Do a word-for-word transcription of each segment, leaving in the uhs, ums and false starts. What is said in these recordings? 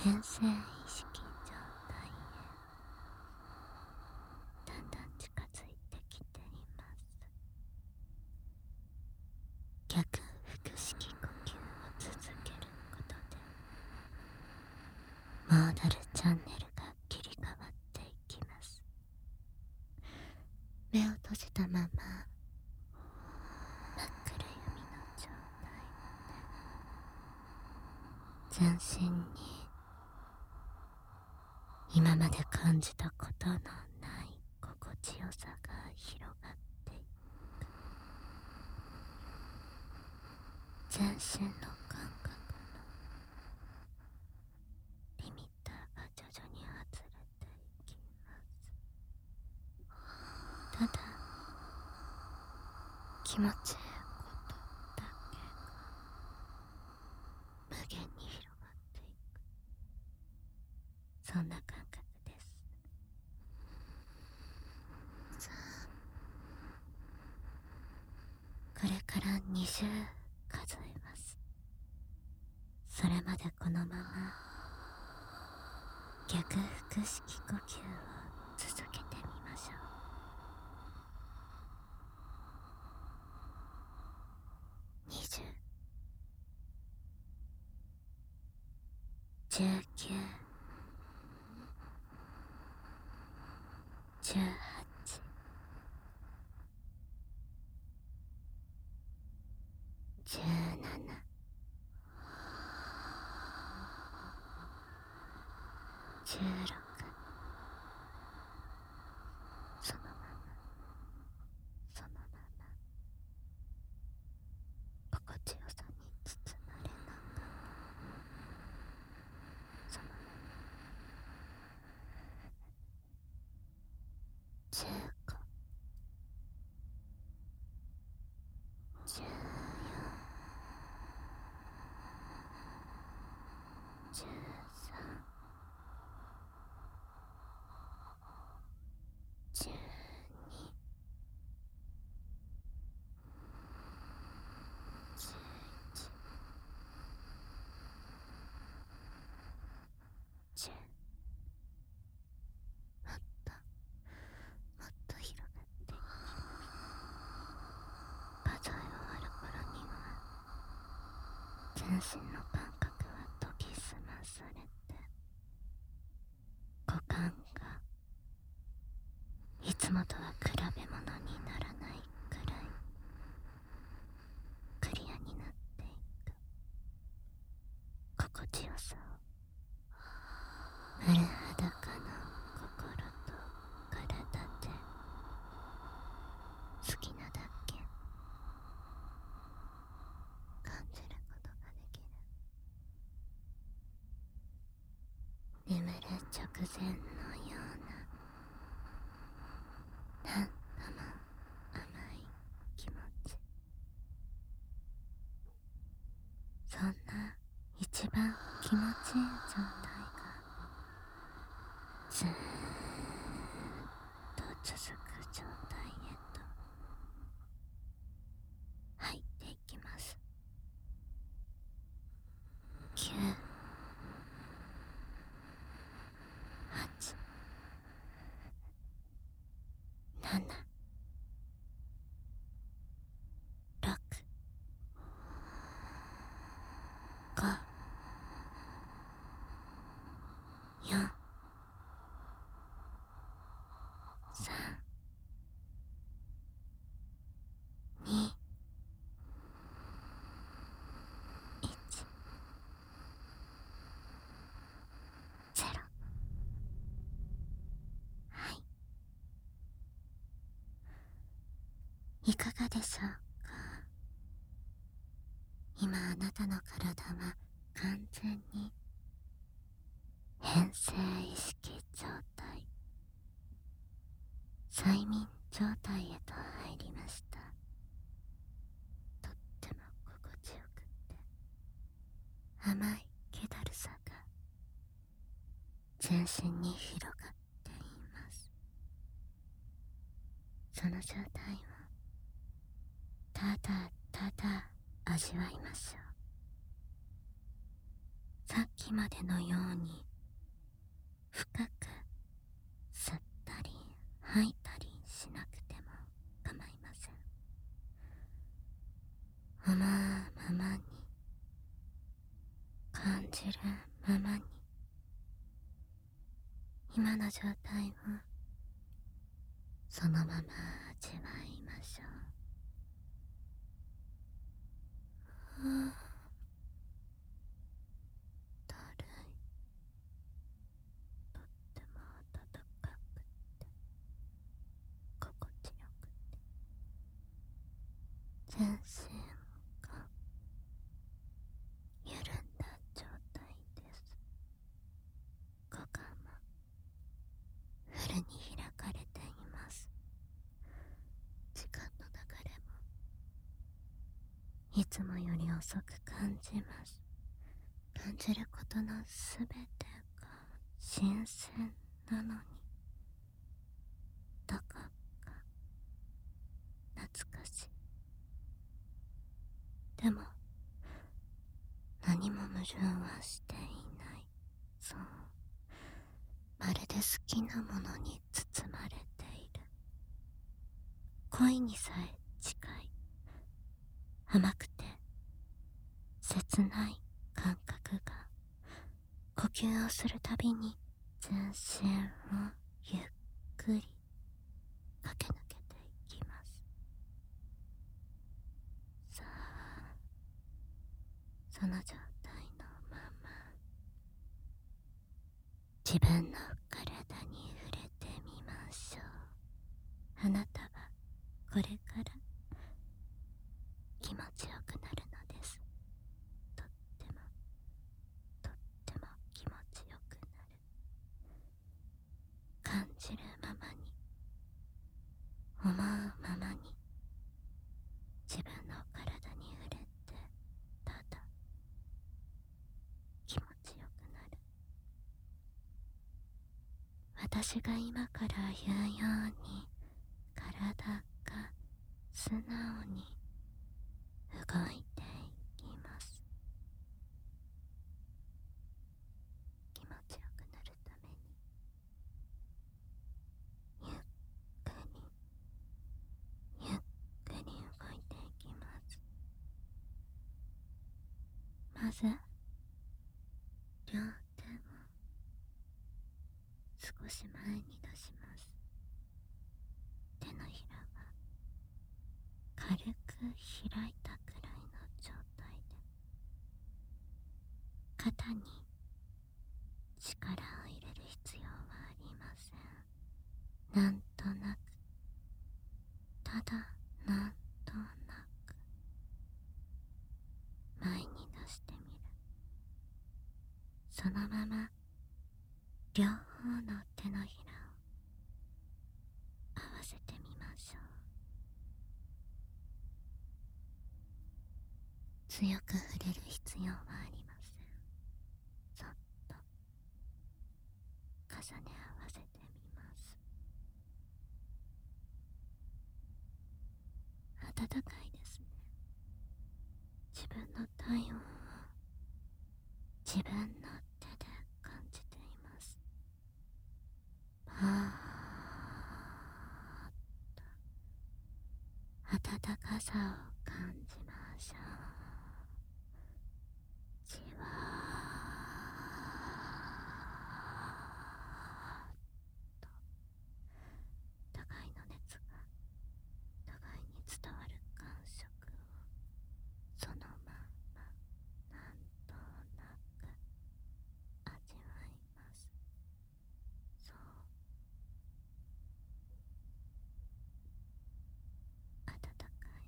変性意識状態へだんだん近づいてきています。逆腹式呼吸を続けることでモーダルチャンネルが切り替わっていきます。目を閉じたまま真っ暗闇の状態で全身に今まで感じたことのない心地よさが広がっていく。全身の感覚のリミッターが徐々に外れていきます。ただ気持ちいいことだけが無限に広がっていく、そんな感覚です。さあ、これからにじゅう数えます。それまでこのまま逆腹式呼吸を続けてみましょう。にじゅう、じゅうきゅう、じゅうはち、じゅうなな、じゅうろく、そのままそのまま心地よさに包まれながら、そのままじゅうご、じゅうよん、じゅうさん、じゅうに、じゅういち、じゅう、もっともっと広がっていきます。数え終わる頃には全身の感覚は研ぎ澄まされて、五感がいつもとは比べ物にならないくらいクリアになっていく心地よさを、丸裸の心と体で好きなだけ感じることができる。眠る直前のようななんとも甘い気持ち、そんな一番気持ちいい状態がずーっと続く状態へと入っていきます。きゅう、はち、なな、ろく、ご、よん、さん、に、いち、ゼロ。はい、いかがでしょうか。今あなたの体は完全に変性意識状態、催眠状態へと入りました。とっても心地よくって甘い気だるさが全身に広がっています。その状態をただただ味わいましょう。 さっきまでのように深く吸ったり吐いたりしなくても構いません。思うままに、感じるままに、今の状態をそのまま味わいましょう。はあ、だるい。とっても暖かくて心地よくて、全身が緩んだ状態です。股間もフルに開かれています。時間の流れもいつもより遅く感じます。感じることのすべてが新鮮なのに、どこか懐かしい。でも何も矛盾はしていない。そう、まるで好きなものに包まれている。恋にさえ近い、甘くて切ない感覚が呼吸をするたびに全身をゆっくり駆け抜けていきます。さあ、その状態のまま自分の体に触れてみましょう。あなたはこれから気持ちよくなるのです。とってもとっても気持ちよくなる。感じるままに、思うままに、自分の体に触れて、ただ気持ちよくなる。私が今から言うように、体が素直に動いていきます。気持ちよくなるために、ゆっくりゆっくり動いていきます。まず両手を少し前に出します。手のひらが軽く開いたくらいの状態で、肩に力を入れる必要はありません。なんとなく、ただなんとなく前に出してみる。そのまま両方の手のひらを合わせてみましょう。強く触れる必要はありません。そっと重ね合わせてみます。暖かいですね。自分の体温を自分の手で感じています。パーッと暖かさを感じましょう。じわーっと互いの熱が互いに伝わる感触をそのままなんとなく味わいます。そう、暖かい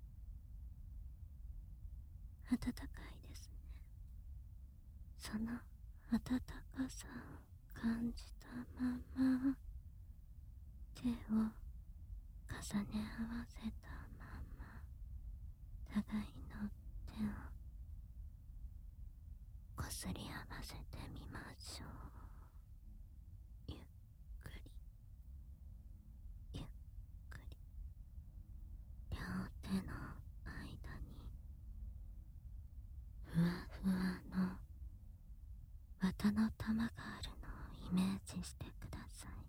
暖かいですね。その暖かさを感じたまま手を重ね合わせたまま互いの手をこすり合わせてみましょう。ゆっくりゆっくり両手の間にふわふわのイメージしてください。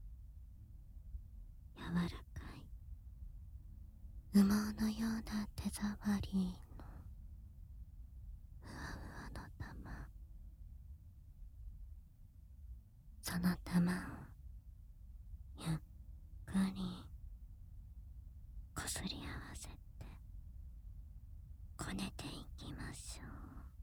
柔らかい羽毛のような手触りのふわふわの玉、その玉をゆっくりこすり合わせてこねていきましょう。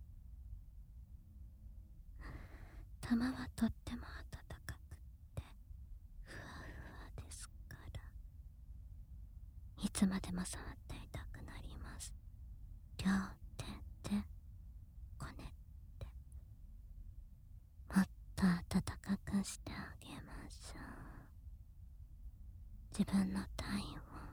玉はとっても温かくってふわふわですから、いつまでも触っていたくなります。両手でこねてもっと温かくしてあげましょう。自分の体温を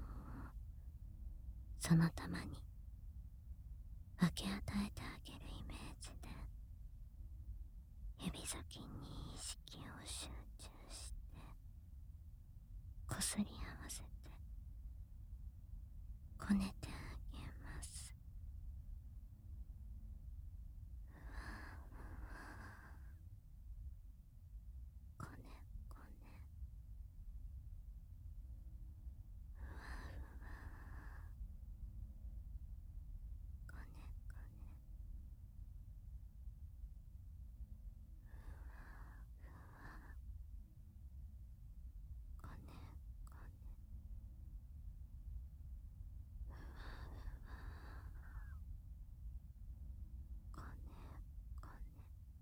その玉に分け与えてあげるイメージで、指先に意識を集中してこすり合わせてこねてあげます。ふわふわ、こねこね、ふわふわ、こねこね、ふわふわ、こねこね、ふわふわ、こねこね、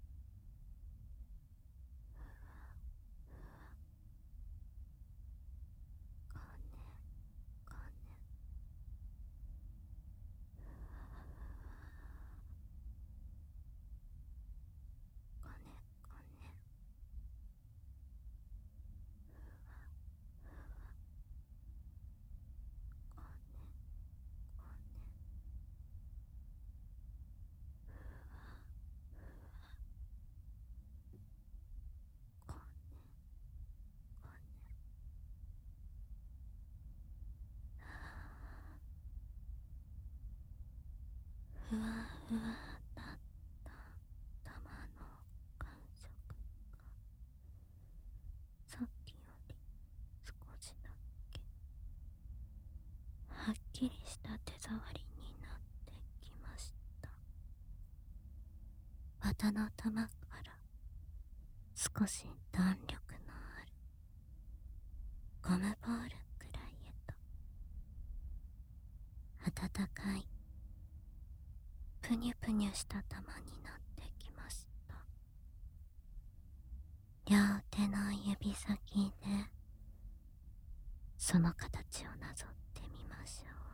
ふわふわ、こねこね、ふわふわ、こねこね、ふわふわ、こねこね、ふわふわ、こねこね。ふわふわだった玉の感触がさっきより少しだけはっきりした手触りになってきました。綿の玉から少し弾力のあるゴムボールくらいへと温かいぷにゅぷにゅした玉になってきました。両手の指先でその形をなぞってみましょう。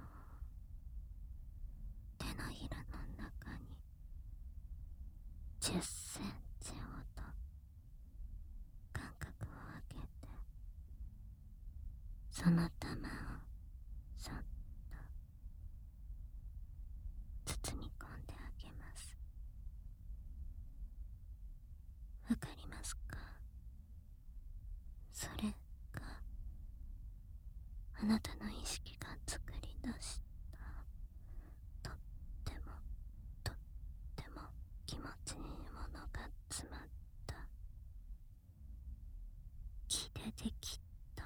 手のひらの中にじゅっセンチほど間隔を空けて、その玉をそっと包み込んであげます。わかりますか？それがあなたの意識が作り出したとってもとっても気持ちいいものが詰まった木でできた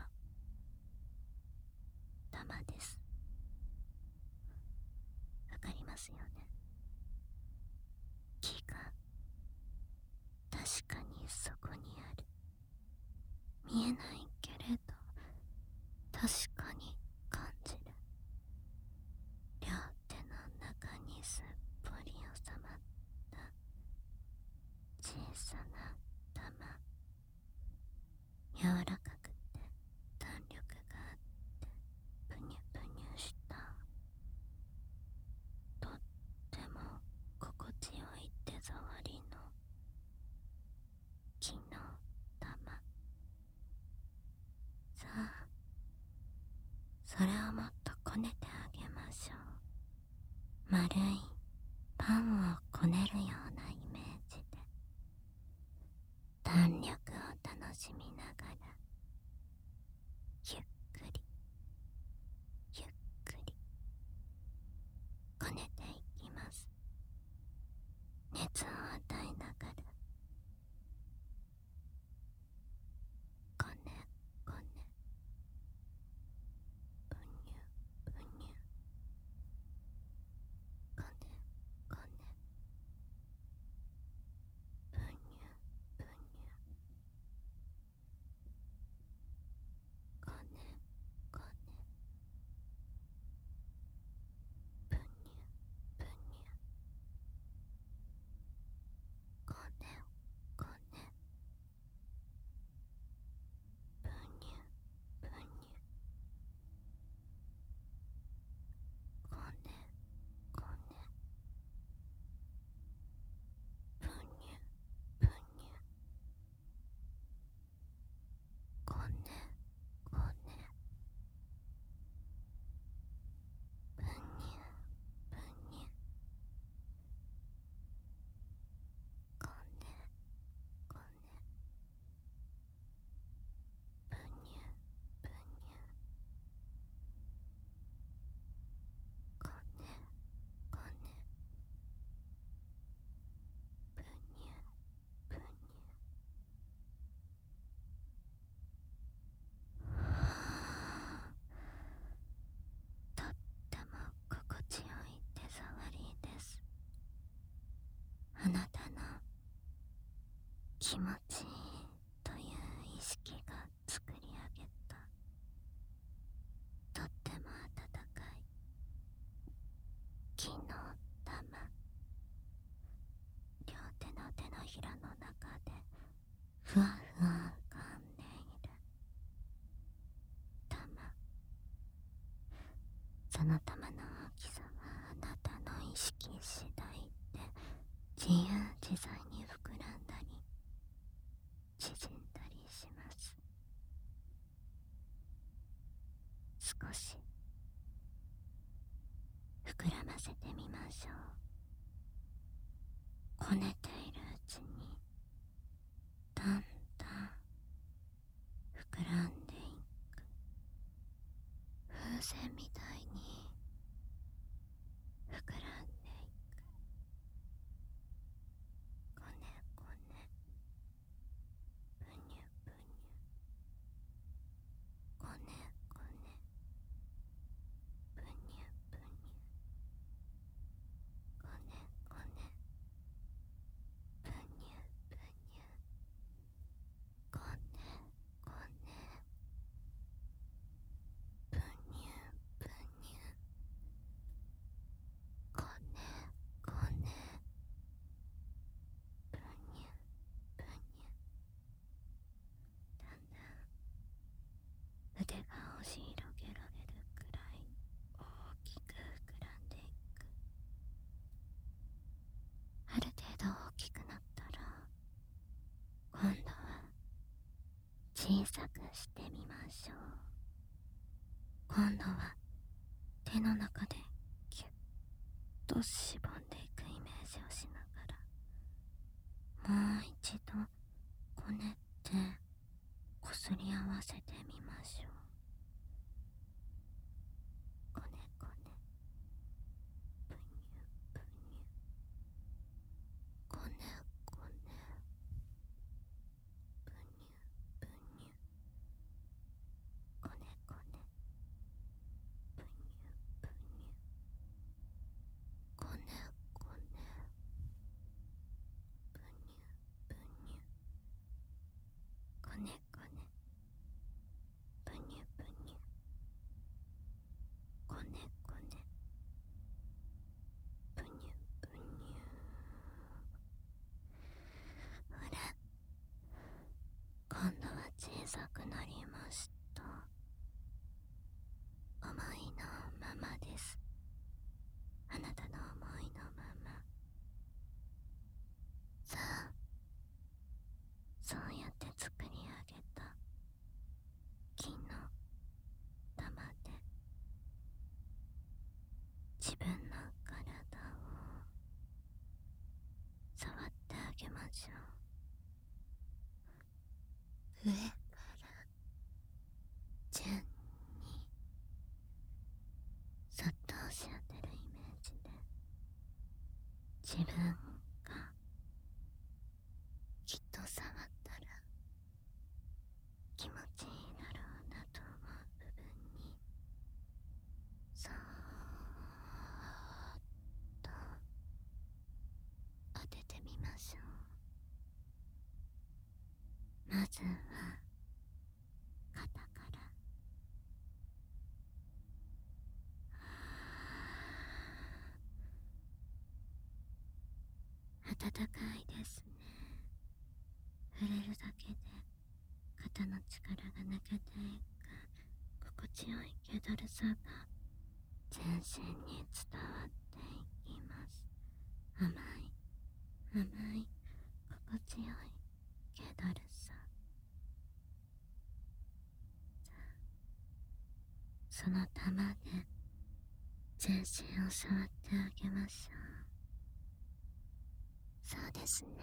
玉です。わかりますよね？木が確かにそこにある。見えないけれど確かに感じる。両手の中にすっぽり収まった小さな玉、柔らかくて弾力があってぷにゅぷにゅしたとっても心地よい手触りの木の玉。さあ、それをもっとこねてあげましょう。丸いパンをこねるようなイメージで弾力を楽しみながらゆっくりゆっくりこねていきます。熱を与えながら気持ちいいという意識が作り上げたとっても温かい木の玉、両手の手のひらの中でふわふわ浮かんでいる玉、その玉の大きさはあなたの意識次第で自由自在に膨らんだり縮んだりします。少し膨らませてみましょう。こねているうちにだんだん膨らんでいく、風船みたいに膨らんでいく。こねこね、ぷにゅぷにゅ、こねこね、ぷにゅぷにゅ、こねこね、ぷにゅぷにゅ、こねこね、ぷにゅぷにゅ、こねこね、ぷにゅぷにゅ。だんだん腕が押し広げられるくらい大きく膨らんでいく。ある程度大きくなったら今度は小さくしてみましょう。今度は手の中でギュッとしぼんでいくイメージをしながら、もう一度こねってこすり合わせてみましょう。こねこね、ぷにゅぷにゅ、こねこね、ぷにゅぷにゅ、こねこね、ぷにゅぷにゅ、こねこね、ぷにゅぷにゅ、こねこね、ぷにゅぷにゅ、こねこね、ぷにゅぷにゅ。ほら、今度は小さくなりました。思いのままです。あなたの思いのまま。さあ、そうやって作り上げた木の玉で自分の体を触ってあげましょう。上から順にそっと押し当てるイメージで、自分がきっと触ったら気持ちいいだろうなと思う部分にそーっと当ててみましょう。まずは肩から暖かいですね。触れるだけで肩の力が抜けていく心地よい気だるさが全身に伝わっていきます。甘い甘い心地よい気だるさ。その玉で全身を触ってあげましょう。そうですね。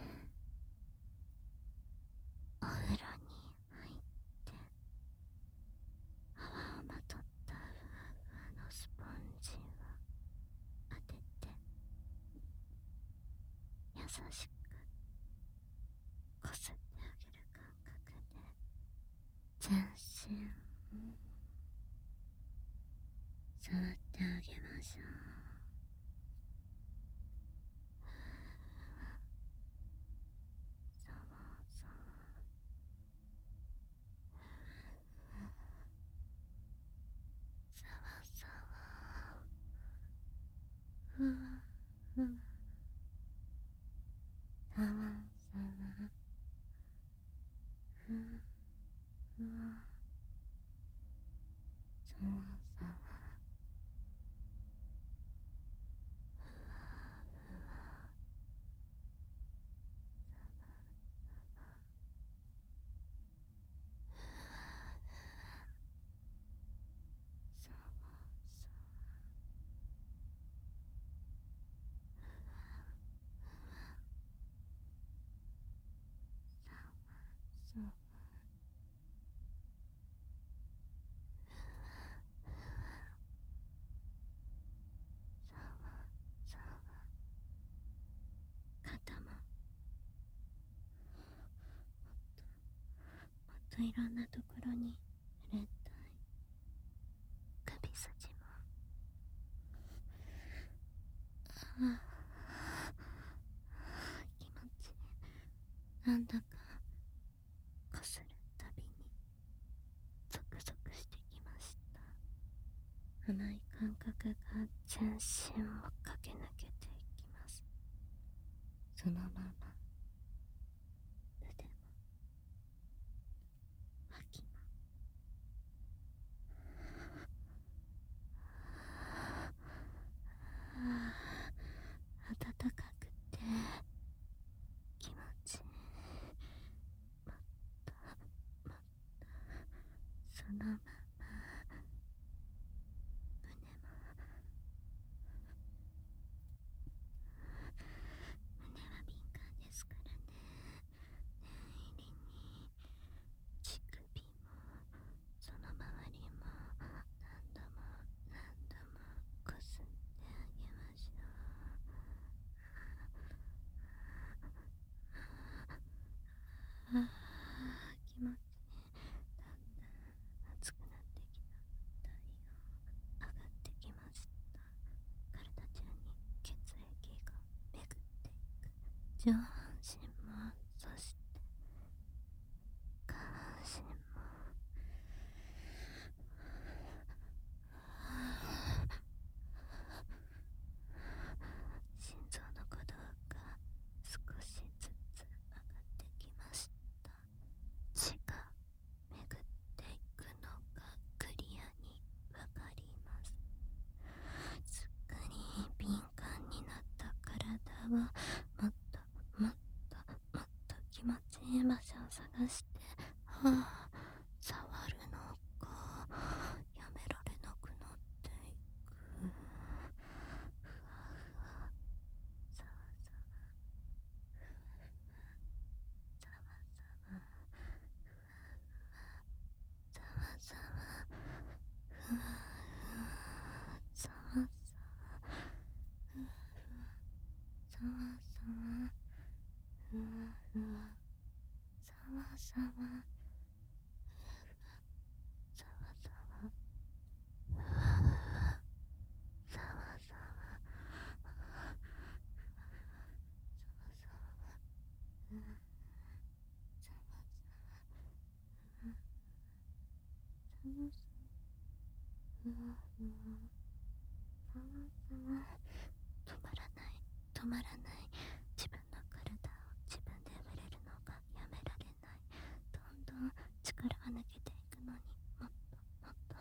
お風呂に入って泡をまとったふわふわのスポンジを当てて優しくこすってあげる感覚で全身触ってあげましょう。そん、ふわ、さわさわ、さわさわ、さわ、肩ももっといろんなところに触れたい。首筋も、ああ、気持ちいい。なんだかこするたびにゾクゾクしてきました。甘い感覚が全身を駆け抜けていきます。そのまま腕も脇もああ、暖かくて気持ちいい。もっともっとそのまま胸も胸は敏感ですからね。念入りに乳首もその周りも何度も何度もこすってあげましょう。ああ、気持ちいい。だんだん熱くなってきた。体温上がってきました。体中に血液が巡っていく。上半身も、そして下半身も、心臓の鼓動が少しずつ上がってきました。血が巡っていくのがクリアにわかります。すっかり敏感になった体はもっともっともっと気持ちいい場所を探して、はあ、触るのがやめられなくなっていく。ふわふわ、さわさわ、ふわふわ、さわさわ、ふわふわ、さわさわ、ふわふわ、さわさわ、ふわふわ、さわさわ、ふわふわ、さわさわ、ふわふわ、さわさわ、ふわふわ、さわさわ、ふわさわさわ、ふわふわ、さわさわ、止まらない止まらない。自分の体を自分で触れるのがやめられない。どんどん力が抜けていくのに、もっともっと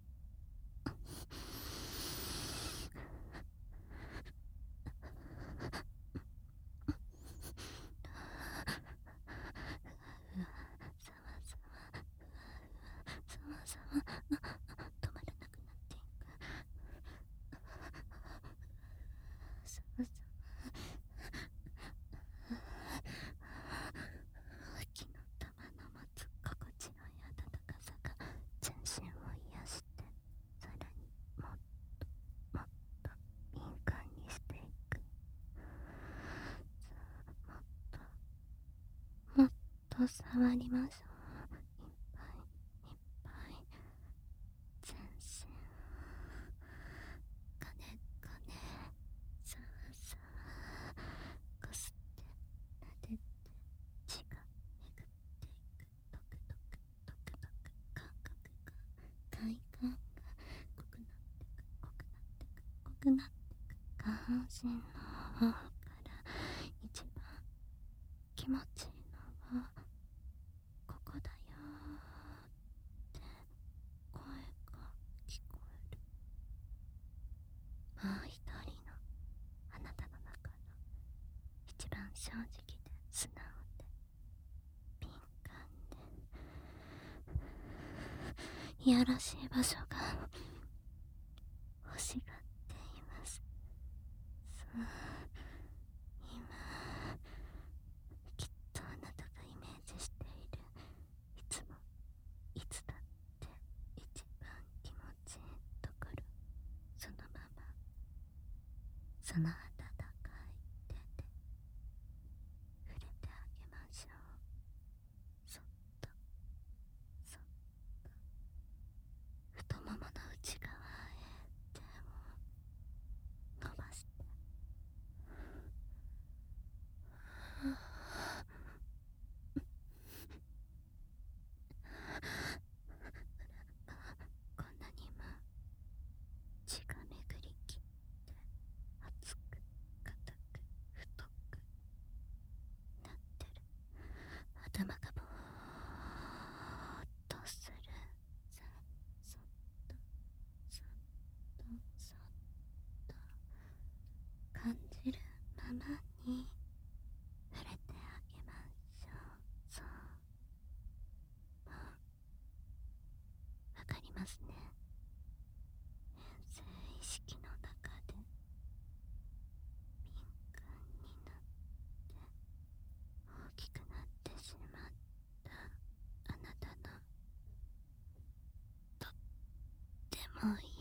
ふわさわさわ、さわさわ、止まらなくなっていく。さわさわ、秋の玉の持つ心地のいい暖かさが全身を癒して、さらにもっともっと敏感にしていく。さあ、もっともっと触りましょう。いっぱいいっぱい全身かねかね、さわさわ、こすって撫でて、血が巡っていく。トクトクトクトク、感覚が快感が濃くなってく濃くなってく濃くなってく。下半身の方から一番気持ちいいのはここだ正直で素直で敏感でいやらしい場所が欲しがっています。そう、今きっとあなたがイメージしている、いつもいつだって一番気持ちいいところ、そのままその温かい手で触れてあげましょう。そっとそっと太ももの内側へ手を伸ばして、こんなにも血が巡りきって熱く硬く太くなってる。頭がぼーっとする。さそっとそっとそっと感じるままに触れてあげましょう。そう、もうわかりますね。変性意識の中で敏感になって大きくなってしまったあなたのとってもい